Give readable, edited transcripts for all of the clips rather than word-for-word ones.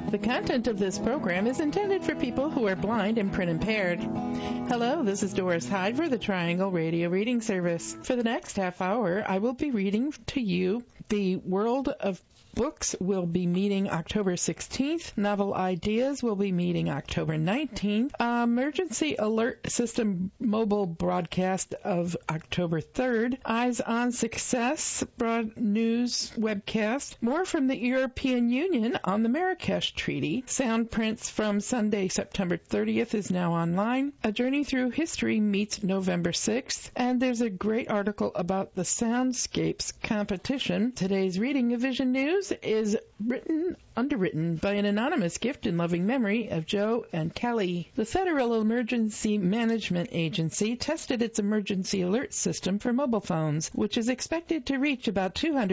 The content of this program is intended for people who are blind and print impaired. Hello, this is Doris Hyde for the Triangle Radio Reading Service. For the next half hour, I will be reading to you The World of Books will be meeting October 16th. Novel Ideas will be meeting October 19th. Emergency Alert System mobile broadcast of October 3rd. Eyes on Success broad news webcast. More from the European Union on the Marrakesh Treaty. Sound prints from Sunday, September 30th is now online. A Journey Through History meets November 6th. And there's a great article about the Soundscapes competition. Today's reading of Vision News is underwritten by an anonymous gift in loving memory of Joe and Kelly. The Federal Emergency Management Agency tested its emergency alert system for mobile phones, which is expected to reach about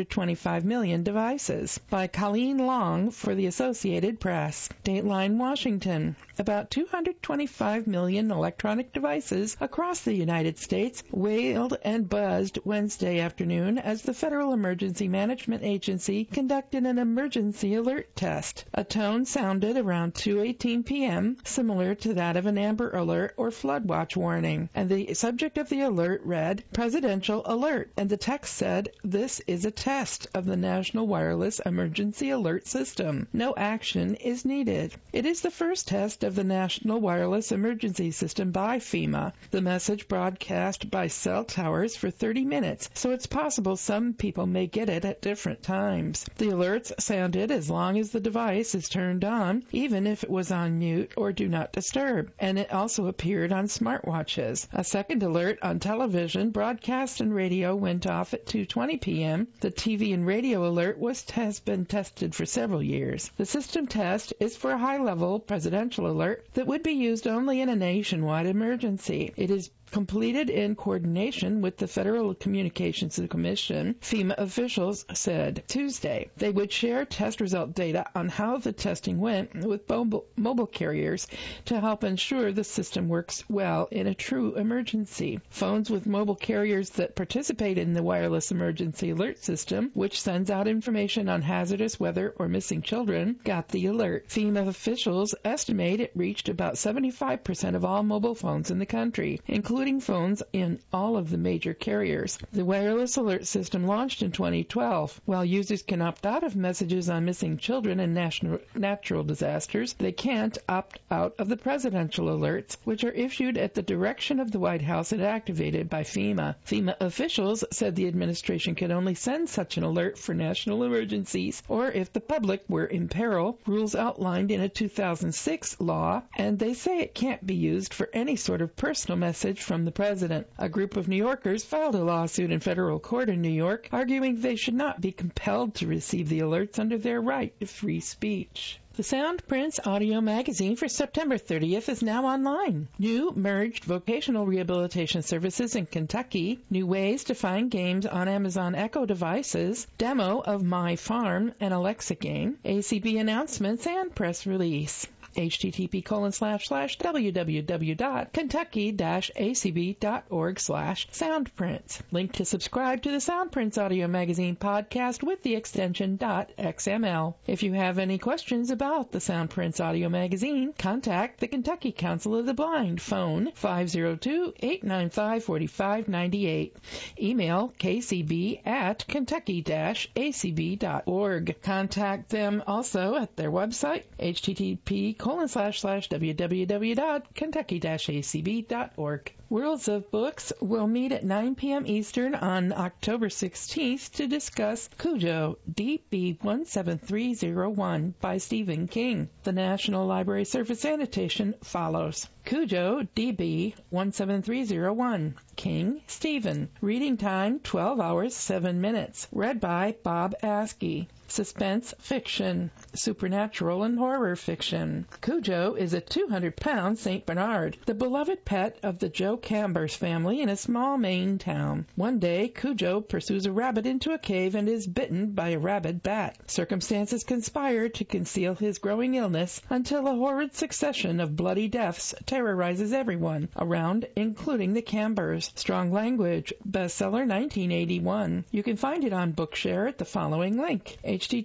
225 million devices. By Colleen Long for the Associated Press. Dateline Washington. About 225 million electronic devices across the United States wailed and buzzed Wednesday afternoon as the Federal Emergency Management Agency conducted an emergency alert test. A tone sounded around 2:18 p.m., similar to that of an Amber Alert or Flood Watch warning, and the subject of the alert read, Presidential Alert, and the text said, This is a test of the National Wireless Emergency Alert System. No action is needed. It is the first test of the National Wireless Emergency System by FEMA. The message broadcast by cell towers for 30 minutes, so it's possible some people may get it at different times. The alerts sounded as long as the device is turned on, even if it was on mute or do not disturb, and it also appeared on smartwatches. A second alert on television, broadcast, and radio went off at 2:20 p.m. The TV and radio alert has been tested for several years. The system test is for a high-level presidential alert that would be used only in a nationwide emergency. It is completed in coordination with the Federal Communications Commission, FEMA officials said Tuesday. They would share test result data on how the testing went with mobile carriers to help ensure the system works well in a true emergency. Phones with mobile carriers that participate in the wireless emergency alert system, which sends out information on hazardous weather or missing children, got the alert. FEMA officials estimate it reached about 75% of all mobile phones in the country, including phones in all of the major carriers. The wireless alert system launched in 2012. While users can opt out of messages on missing children and natural disasters, they can't opt out of the presidential alerts, which are issued at the direction of the White House and activated by FEMA. FEMA officials said the administration could only send such an alert for national emergencies or if the public were in peril, rules outlined in a 2006 law, and they say it can't be used for any sort of personal message from the president. A group of New Yorkers filed a lawsuit in federal court in New York, arguing they should not be compelled to receive the alerts under their right to free speech. The Sound Prints audio magazine for September 30th is now online. New merged vocational rehabilitation services in Kentucky, new ways to find games on Amazon Echo devices, demo of My Farm, an Alexa game, ACB announcements, and press release. http://www.kentucky-acb.org/soundprints. Link to subscribe to the Soundprints audio magazine podcast with the extension .xml. If you have any questions about the Soundprints audio magazine, contact the Kentucky Council of the Blind. Phone 502-895-4598. Email kcb@kentucky-acb.org. Contact them also at their website, http://www.kentucky-acb.org. Worlds of Books will meet at 9 p.m. Eastern on October 16th to discuss Cujo, DB 17301 by Stephen King. The National Library Surface Annotation follows. Cujo, DB 17301. King, Stephen. Reading time, 12 hours, 7 minutes. Read by Bob Askey. Suspense fiction, supernatural and horror fiction. Cujo is a 200-pound St. Bernard, the beloved pet of the Joe Chambers family in a small Maine town. One day, Cujo pursues a rabbit into a cave and is bitten by a rabid bat. Circumstances conspire to conceal his growing illness until a horrid succession of bloody deaths terrorizes everyone around, including the Chambers. Strong language, bestseller 1981. You can find it on Bookshare at the following link,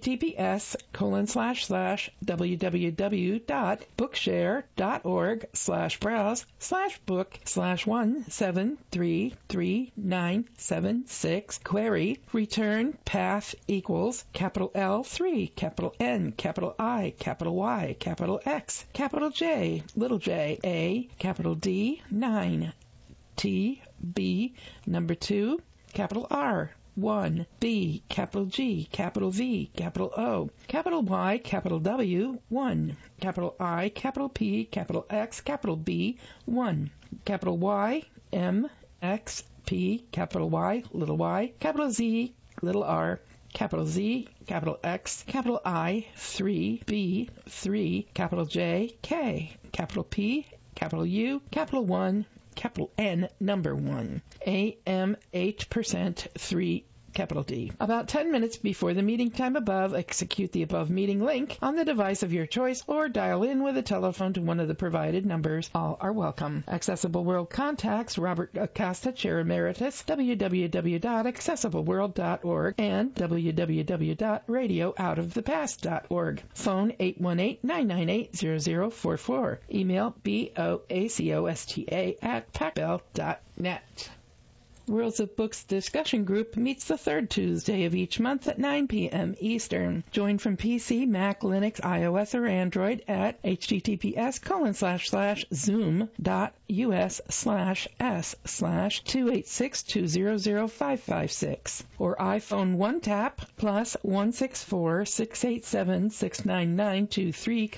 https://www.bookshare.org/browse/book/1733976. Query, return path equals capital L 3, capital N, capital I, capital Y, capital X, capital J, little j, A, capital D, 9, T, B, number 2, capital R, 1, B, capital G, capital V, capital O, capital Y, capital W, 1, capital I, capital P, capital X, capital B, 1, capital Y, M, X, P, capital Y, capital Z, little r, capital Z, capital X, capital I, 3, B, 3, capital J, K, capital P, capital U, capital 1, capital N, number 1, AM 8%, 3, capital D. About 10 minutes before the meeting time above, execute the above meeting link on the device of your choice or dial in with a telephone to one of the provided numbers. All are welcome. Accessible World contacts Robert Acosta, Chair Emeritus, www.accessibleworld.org and www.radiooutofthepast.org. Phone 818-998-0044. Email boacosta@pacbell.net. Worlds of Books discussion group meets the third Tuesday of each month at 9 p.m. Eastern. Join from PC, Mac, Linux, iOS, or Android at https://zoom.us/s/286200556 or iPhone 1 tap plus 164-687-69923,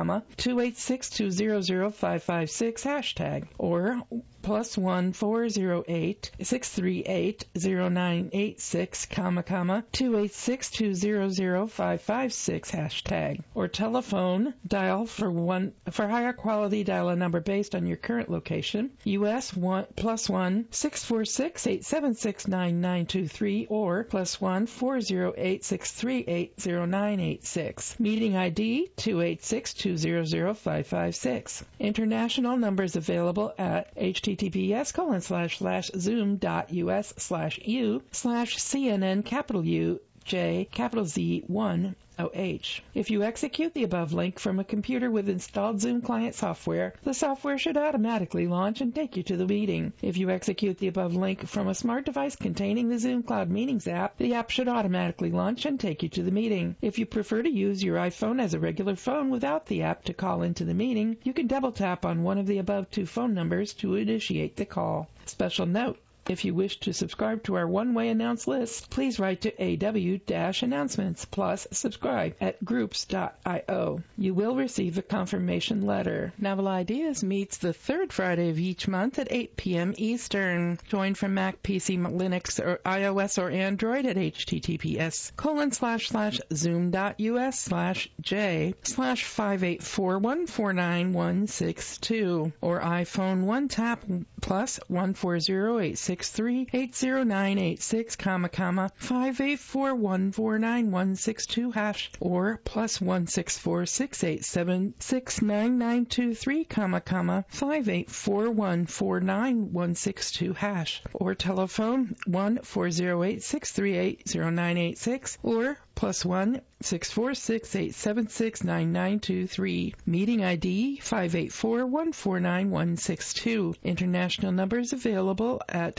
286200556 hashtag or plus 1-408-638-0986, 286200556 hashtag or telephone dial for higher quality, dial a number based on your current location, US plus 1-646-876-9923 or plus 1-408-638-0986. Meeting ID 286200556. International numbers available at https://zoom.us/u/CNN capital U J capital Z 1 OH. If you execute the above link from a computer with installed Zoom client software, the software should automatically launch and take you to the meeting. If you execute the above link from a smart device containing the Zoom Cloud Meetings app, the app should automatically launch and take you to the meeting. If you prefer to use your iPhone as a regular phone without the app to call into the meeting, you can double tap on one of the above two phone numbers to initiate the call. Special note: if you wish to subscribe to our one-way announce list, please write to AW-announcements plus subscribe at groups.io. You will receive a confirmation letter. Novel Ideas meets the third Friday of each month at 8 p.m. Eastern. Join from Mac, PC, Linux, or iOS or Android at https://zoom.us/j/584149162 or iPhone 1 tap plus 14086380986, 584149162 hash or plus 16468769923, 584149162 hash or telephone 1-408-638-0986 or plus 1-646-876-9923. Meeting ID 584149162. International numbers available at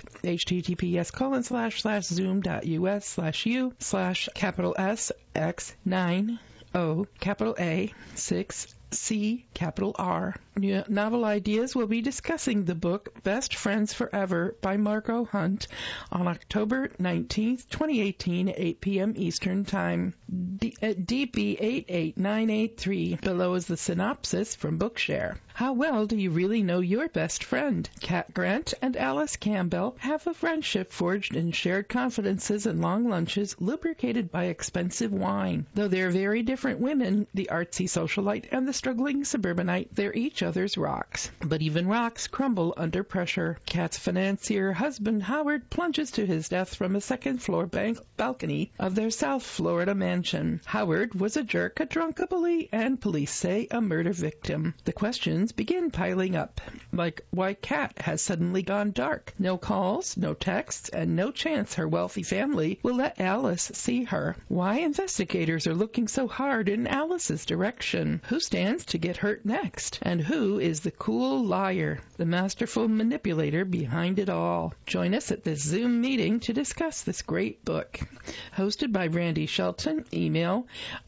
https://zoom.us/u/S9O A 6C Novel Ideas will be discussing the book Best Friends Forever by Margot Hunt on October 19th, 2018 at 8 p.m. Eastern Time. DB88983. Below is the synopsis from Bookshare. How well do you really know your best friend? Cat Grant and Alice Campbell have a friendship forged in shared confidences and long lunches, lubricated by expensive wine. Though they're very different women, the artsy socialite and the struggling suburbanite, they're each other's rocks. But even rocks crumble under pressure. Cat's financier husband, Howard, plunges to his death from a second-floor balcony of their South Florida mansion. Howard was a jerk, a drunk, a bully, and police say a murder victim. The questions begin piling up, like why Cat has suddenly gone dark. No calls, no texts, and no chance her wealthy family will let Alice see her. Why investigators are looking so hard in Alice's direction. Who stands to get hurt next? And who is the cool liar, the masterful manipulator behind it all? Join us at this Zoom meeting to discuss this great book. Hosted by Randy Shelton. Email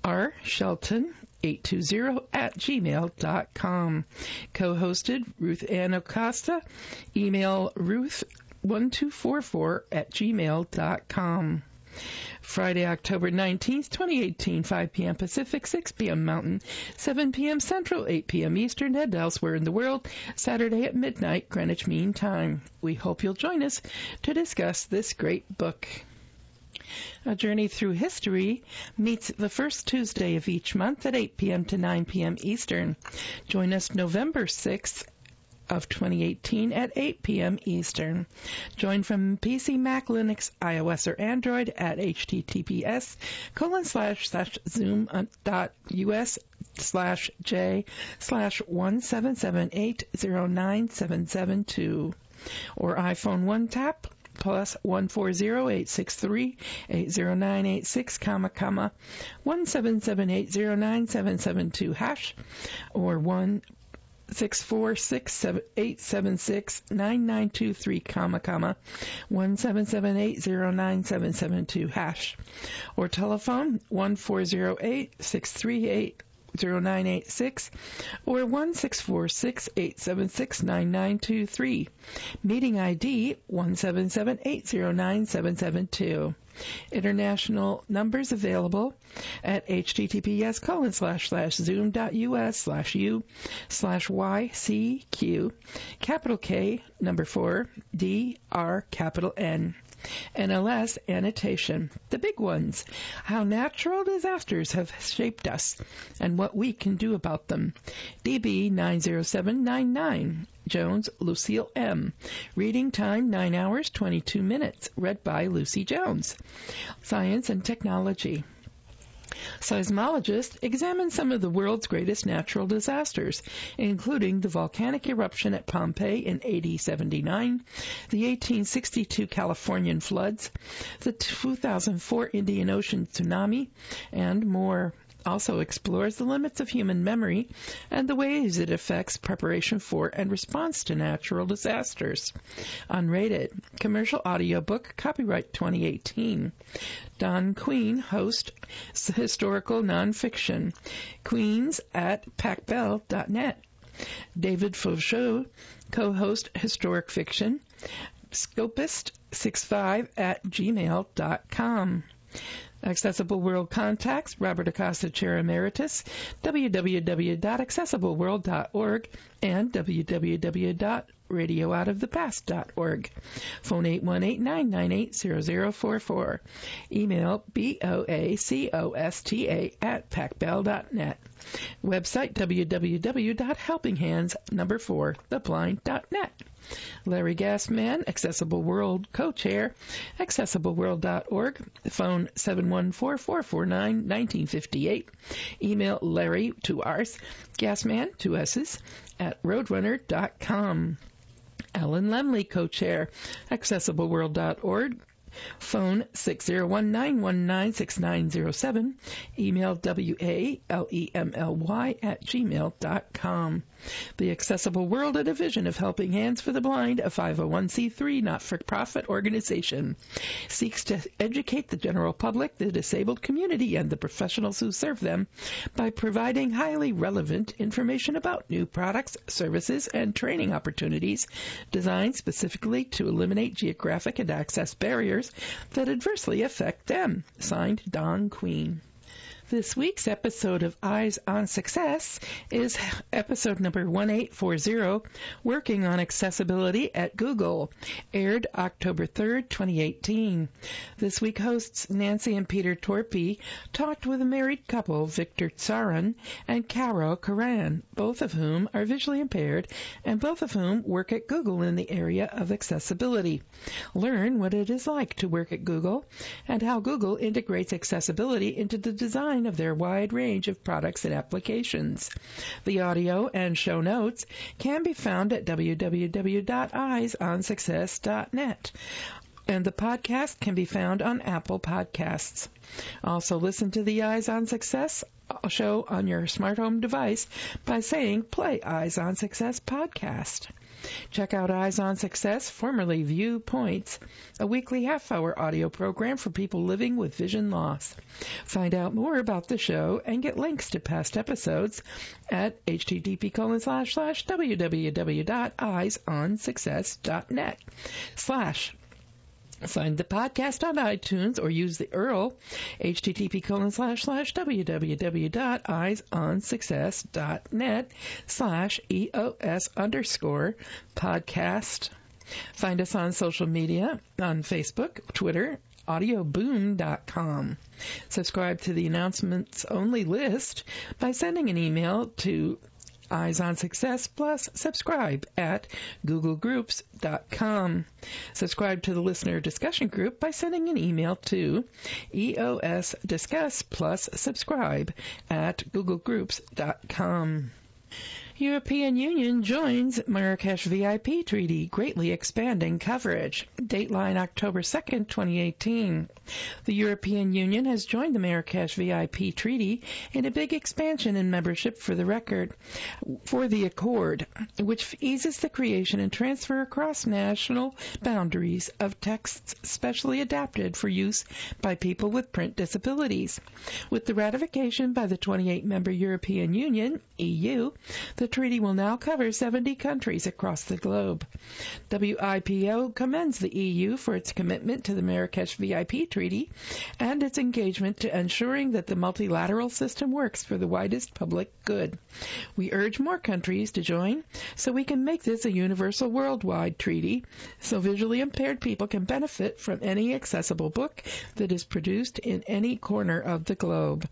rshelton820@gmail.com. Co-hosted Ruth Ann Acosta. Email ruth1244@gmail.com. Friday, October 19th, 2018, 5 p.m. Pacific, 6 p.m. Mountain, 7 p.m. Central, 8 p.m. Eastern, and elsewhere in the world, Saturday at midnight, Greenwich Mean Time. We hope you'll join us to discuss this great book. A Journey Through History meets the first Tuesday of each month at 8 p.m. to 9 p.m. Eastern. Join us November 6th of 2018 at 8 p.m. Eastern. Join from PC, Mac, Linux, iOS, or Android at https://zoom.us/j/177809772 or iPhone 1 tap plus 140-863-80986, 177809772 hash or 1-646-876-9923, 177809772 hash or telephone 1-408-638-0986 or 1-646-876-9923. Meeting ID 177809772. International numbers available at https://zoom.us/u/YCQ, capital K, number 4, DR, capital N. NLS annotation. The big ones. How natural disasters have shaped us and what we can do about them. DB 90799. Jones, Lucille M. Reading time 9 hours 22 minutes. Read by Lucy Jones. Science and technology. Seismologists examine some of the world's greatest natural disasters, including the volcanic eruption at Pompeii in AD 79, the 1862 Californian floods, the 2004 Indian Ocean tsunami, and more. Also explores the limits of human memory and the ways it affects preparation for and response to natural disasters. Unrated. Commercial audiobook, copyright 2018. Don Queen, host, historical nonfiction. Queens at pacbell.net. David Faucheux, co-host, historic fiction. Scopist65@gmail.com. Accessible World Contacts, Robert Acosta Chair Emeritus, www.accessibleworld.org, and www.radiooutofthepast.org. Phone 818-998-0044. Email boacosta@pacbell.net. Website www.helpinghands4theblind.net. Larry Gassman, Accessible World Co-Chair, accessibleworld.org. Phone 714-449-1958. Email Larry, 2 R's, Gassman, 2 S's, @roadrunner.com. Alan Lemley, Co-Chair, accessibleworld.org. Phone 601-919-6907. Email WALEMLY@gmail.com. The Accessible World, a division of Helping Hands for the Blind, a 501c3 not-for-profit organization, seeks to educate the general public, the disabled community, and the professionals who serve them by providing highly relevant information about new products, services, and training opportunities designed specifically to eliminate geographic and access barriers that adversely affect them. Signed, Don Queen. This week's episode of Eyes on Success is episode number 1840, Working on Accessibility at Google, aired October 3rd, 2018. This week hosts Nancy and Peter Torpy talked with a married couple, Victor Tsaran and Caro Karan, both of whom are visually impaired and both of whom work at Google in the area of accessibility. Learn what it is like to work at Google and how Google integrates accessibility into the design of their wide range of products and applications. The audio and show notes can be found at www.eyesonsuccess.net. And the podcast can be found on Apple Podcasts. Also listen to the Eyes on Success show on your smart home device by saying, "Play Eyes on Success podcast." Check out Eyes on Success, formerly Viewpoints, a weekly half-hour audio program for people living with vision loss. Find out more about the show and get links to past episodes at http://www.eyesonsuccess.net/ Find the podcast on iTunes or use the URL http://www.eyesonsuccess.net/EOS_podcast. Find us on social media on Facebook, Twitter, audioboom.com. Subscribe to the announcements only list by sending an email to Eyes on Success plus subscribe at googlegroups.com. Subscribe to the listener discussion group by sending an email to EOS Discuss plus subscribe at googlegroups.com. European Union joins Marrakesh VIP Treaty, greatly expanding coverage. Dateline October 2nd, 2018. The European Union has joined the Marrakesh VIP Treaty in a big expansion in membership for the Accord, which eases the creation and transfer across national boundaries of texts specially adapted for use by people with print disabilities. With the ratification by the 28-member European Union, EU, the treaty will now cover 70 countries across the globe. WIPO commends the EU for its commitment to the Marrakesh VIP Treaty and its engagement to ensuring that the multilateral system works for the widest public good. We urge more countries to join so we can make this a universal worldwide treaty so visually impaired people can benefit from any accessible book that is produced in any corner of the globe.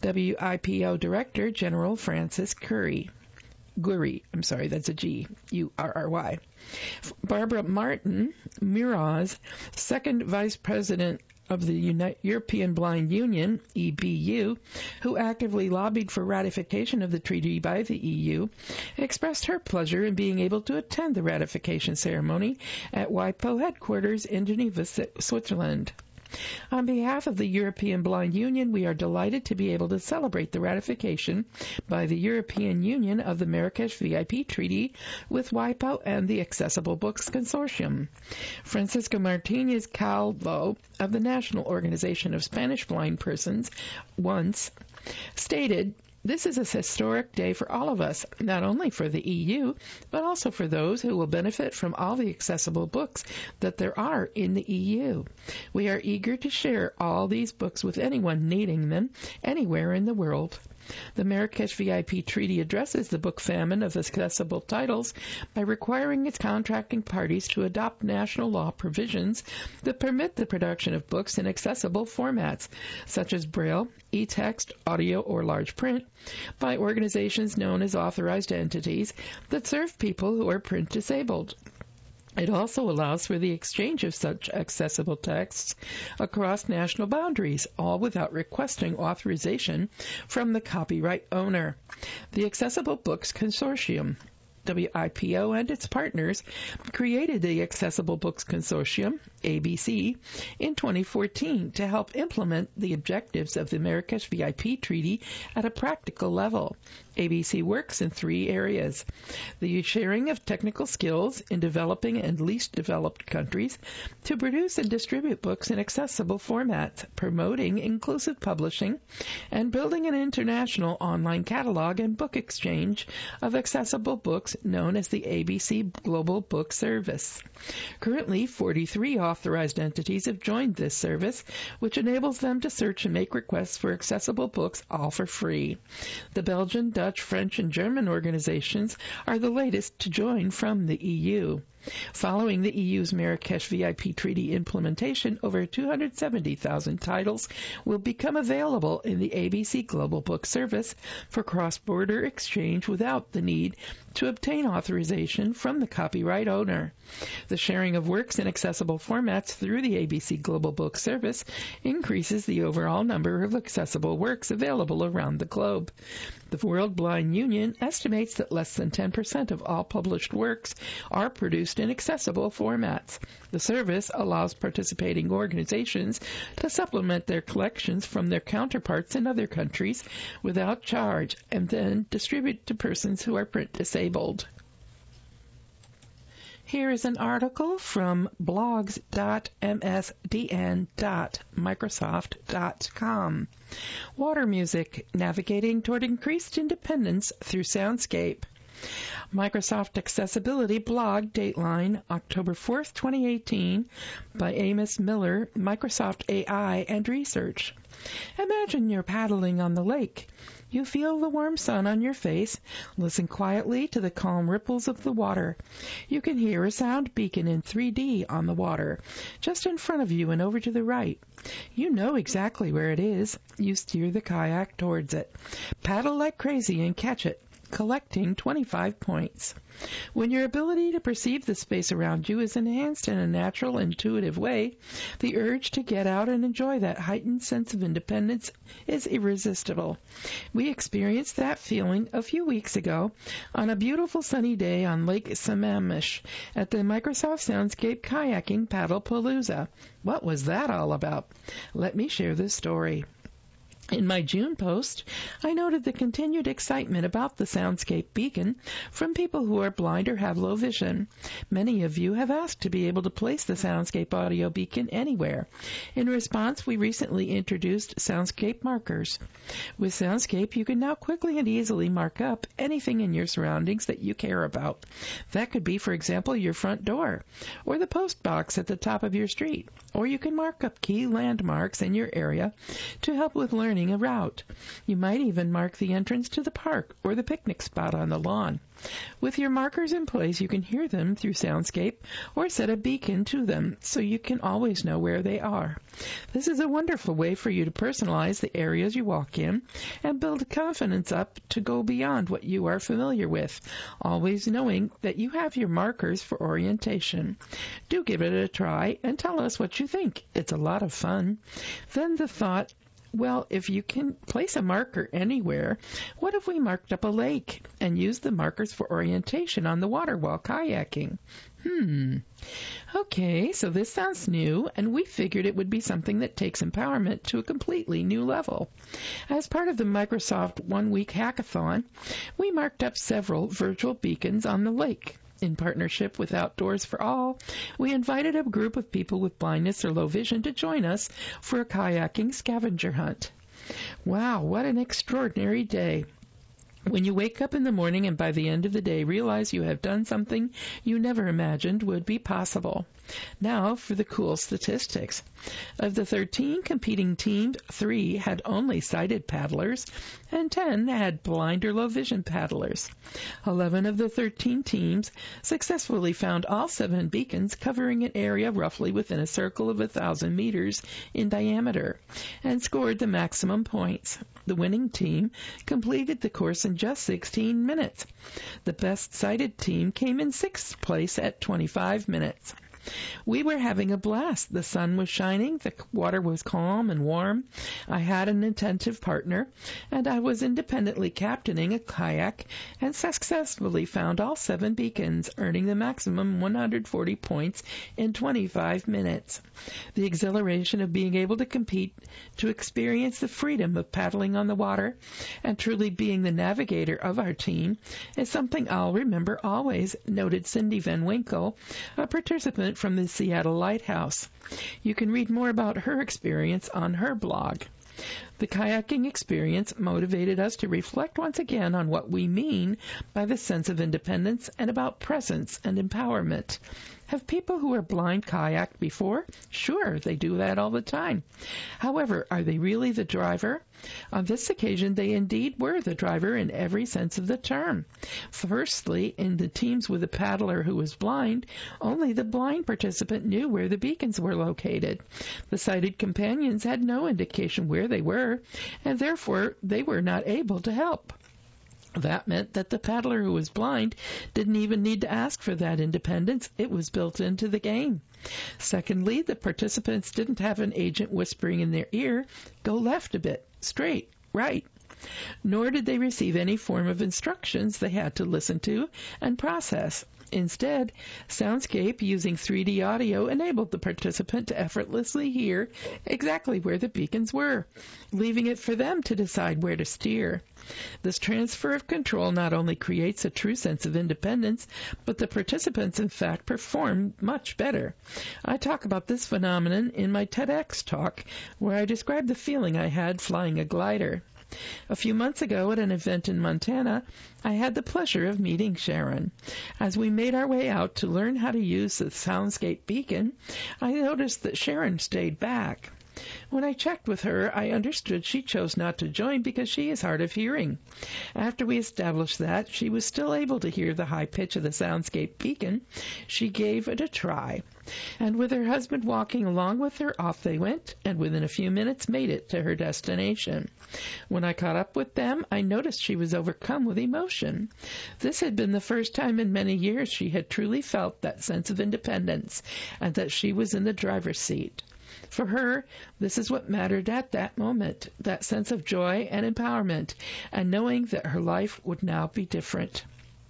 WIPO Director General Francis Gurry. That's a G, U-R-R-Y. Barbara Martin Muraz, second vice president of the European Blind Union, EBU, who actively lobbied for ratification of the treaty by the EU, expressed her pleasure in being able to attend the ratification ceremony at WIPO headquarters in Geneva, Switzerland. On behalf of the European Blind Union, we are delighted to be able to celebrate the ratification by the European Union of the Marrakesh VIP Treaty with WIPO and the Accessible Books Consortium. Francisco Martinez Calvo of the National Organization of Spanish Blind Persons once stated, "This is a historic day for all of us, not only for the EU, but also for those who will benefit from all the accessible books that there are in the EU. We are eager to share all these books with anyone needing them anywhere in the world." The Marrakesh VIP Treaty addresses the book famine of accessible titles by requiring its contracting parties to adopt national law provisions that permit the production of books in accessible formats, such as Braille, e-text, audio, or large print, by organizations known as authorized entities that serve people who are print disabled. It also allows for the exchange of such accessible texts across national boundaries, all without requesting authorization from the copyright owner. The Accessible Books Consortium, WIPO and its partners created the Accessible Books Consortium, ABC, in 2014 to help implement the objectives of the Marrakesh VIP Treaty at a practical level. ABC works in 3 areas: the sharing of technical skills in developing and least developed countries to produce and distribute books in accessible formats, promoting inclusive publishing, and building an international online catalog and book exchange of accessible books known as the ABC Global Book Service. Currently, 43 authorized entities have joined this service, which enables them to search and make requests for accessible books all for free. The Belgian, Dutch, French, and German organizations are the latest to join from the EU. Following the EU's Marrakesh VIP Treaty implementation, over 270,000 titles will become available in the ABC Global Book Service for cross-border exchange without the need to obtain authorization from the copyright owner. The sharing of works in accessible formats through the ABC Global Book Service increases the overall number of accessible works available around the globe. The World Blind Union estimates that less than 10% of all published works are produced in accessible formats. The service allows participating organizations to supplement their collections from their counterparts in other countries without charge and then distribute to persons who are print disabled. Here is an article from blogs.msdn.microsoft.com. Water Music, Navigating Toward Increased Independence Through Soundscape. Microsoft Accessibility blog, dateline October 4th, 2018, by Amos Miller, Microsoft AI and Research. Imagine you're paddling on the lake. You feel the warm sun on your face. Listen quietly to the calm ripples of the water. You can hear a sound beacon in 3D on the water, just in front of you and over to the right. You know exactly where it is. You steer the kayak towards it. Paddle like crazy and catch it, collecting 25 points. When your ability to perceive the space around you is enhanced in a natural, intuitive way, the urge to get out and enjoy that heightened sense of independence is irresistible. We experienced that feeling a few weeks ago on a beautiful sunny day on Lake Sammamish at the Microsoft Soundscape Kayaking Paddlepalooza. What was that all about? Let me share this story. In my June post, I noted the continued excitement about the Soundscape beacon from people who are blind or have low vision. Many of you have asked to be able to place the Soundscape audio beacon anywhere. In response, we recently introduced Soundscape markers. With Soundscape, you can now quickly and easily mark up anything in your surroundings that you care about. That could be, for example, your front door, or the post box at the top of your street, or you can mark up key landmarks in your area to help with learning a route. You might even mark the entrance to the park or the picnic spot on the lawn. With your markers in place, you can hear them through Soundscape or set a beacon to them so you can always know where they are. This is a wonderful way for you to personalize the areas you walk in and build confidence up to go beyond what you are familiar with, always knowing that you have your markers for orientation. Do give it a try and tell us what you think. It's a lot of fun. Then the thought, well, if you can place a marker anywhere, what if we marked up a lake and used the markers for orientation on the water while kayaking? Okay, so this sounds new, and we figured it would be something that takes empowerment to a completely new level. As part of the Microsoft one-week hackathon, we marked up several virtual beacons on the lake. In partnership with Outdoors for All, we invited a group of people with blindness or low vision to join us for a kayaking scavenger hunt. Wow, what an extraordinary day. When you wake up in the morning and by the end of the day realize you have done something you never imagined would be possible. Now for the cool statistics. Of the 13 competing teams, 3 had only sighted paddlers and 10 had blind or low vision paddlers. 11 of the 13 teams successfully found all 7 beacons covering an area roughly within a circle of 1,000 meters in diameter and scored the maximum points. The winning team completed the course in just 16 minutes. The best sighted team came in 6th place at 25 minutes. We were having a blast. The sun was shining, the water was calm and warm. I had an attentive partner, and I was independently captaining a kayak and successfully found all 7 beacons, earning the maximum 140 points in 25 minutes. The exhilaration of being able to compete, to experience the freedom of paddling on the water, and truly being the navigator of our team is something I'll remember always, noted Cindy Van Winkle, a participant from the Seattle Lighthouse. You can read more about her experience on her blog. The kayaking experience motivated us to reflect once again on what we mean by the sense of independence and about presence and empowerment. Have people who are blind kayaked before? Sure, they do that all the time. However, are they really the driver? On this occasion, they indeed were the driver in every sense of the term. Firstly, in the teams with a paddler who was blind, only the blind participant knew where the beacons were located. The sighted companions had no indication where they were, and therefore they were not able to help. That meant that the paddler who was blind didn't even need to ask for that independence. It was built into the game. Secondly, the participants didn't have an agent whispering in their ear, go left a bit, straight, right. Nor did they receive any form of instructions they had to listen to and process. Instead, Soundscape using 3D audio enabled the participant to effortlessly hear exactly where the beacons were, leaving it for them to decide where to steer. This transfer of control not only creates a true sense of independence, but the participants, in fact, perform much better. I talk about this phenomenon in my TEDx talk, where I describe the feeling I had flying a glider. A few months ago at an event in Montana, I had the pleasure of meeting Sharon. As we made our way out to learn how to use the Soundscape beacon, I noticed that Sharon stayed back. When I checked with her, I understood she chose not to join because she is hard of hearing. After we established that she was still able to hear the high pitch of the Soundscape beacon, she gave it a try. And with her husband walking along with her, off they went, and within a few minutes made it to her destination. When I caught up with them, I noticed she was overcome with emotion. This had been the first time in many years she had truly felt that sense of independence, and that she was in the driver's seat. For her, this is what mattered at that moment, that sense of joy and empowerment, and knowing that her life would now be different.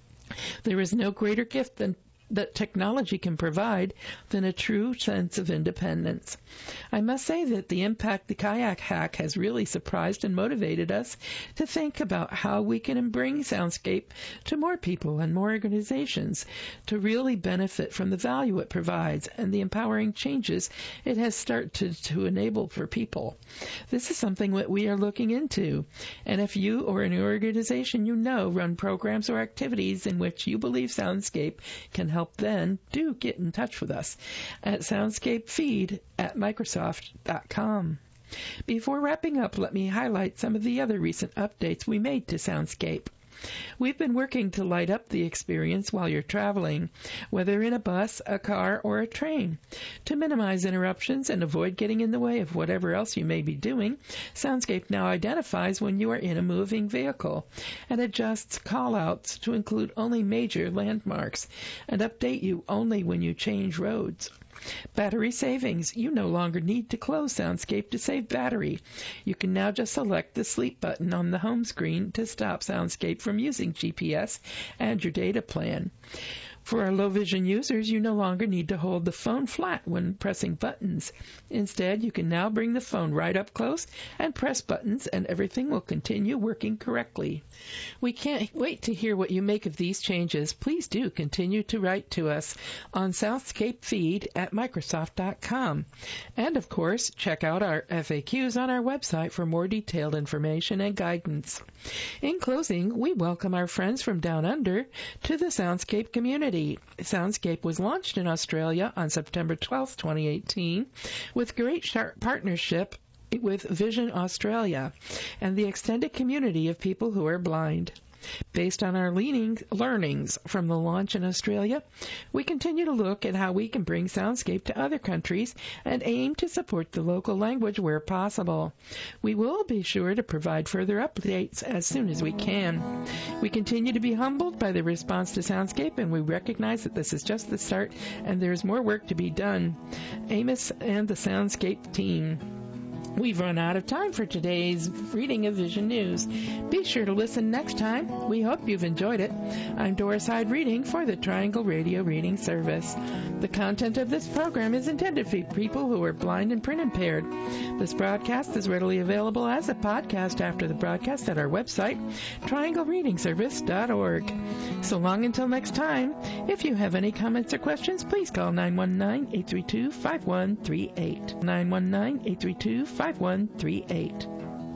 There is no greater gift that technology can provide than a true sense of independence. I must say that the impact the kayak hack has really surprised and motivated us to think about how we can bring Soundscape to more people and more organizations to really benefit from the value it provides and the empowering changes it has started to enable for people. This is something that we are looking into, and if you or an organization you know run programs or activities in which you believe Soundscape can help, then do get in touch with us at soundscapefeed@microsoft.com. Before wrapping up, let me highlight some of the other recent updates we made to Soundscape. We've been working to light up the experience while you're traveling, whether in a bus, a car, or a train. To minimize interruptions and avoid getting in the way of whatever else you may be doing, Soundscape now identifies when you are in a moving vehicle and adjusts call-outs to include only major landmarks and update you only when you change roads. Battery savings. You no longer need to close Soundscape to save battery. You can now just select the sleep button on the home screen to stop Soundscape from using GPS and your data plan. For our low vision users, you no longer need to hold the phone flat when pressing buttons. Instead, you can now bring the phone right up close and press buttons, and everything will continue working correctly. We can't wait to hear what you make of these changes. Please do continue to write to us on soundscapefeed@microsoft.com. And, of course, check out our FAQs on our website for more detailed information and guidance. In closing, we welcome our friends from Down Under to the Soundscape community. Soundscape was launched in Australia on September 12, 2018, with great partnership with Vision Australia and the extended community of people who are blind. Based on our learnings from the launch in Australia, we continue to look at how we can bring Soundscape to other countries and aim to support the local language where possible. We will be sure to provide further updates as soon as we can. We continue to be humbled by the response to Soundscape, and we recognize that this is just the start and there is more work to be done. Amos and the Soundscape team. We've run out of time for today's reading of Vision News. Be sure to listen next time. We hope you've enjoyed it. I'm Doris Hyde reading for the Triangle Radio Reading Service. The content of this program is intended for people who are blind and print impaired. This broadcast is readily available as a podcast after the broadcast at our website, trianglereadingservice.org. So long until next time, if you have any comments or questions, please call 919-832-5138. 919-832-5138.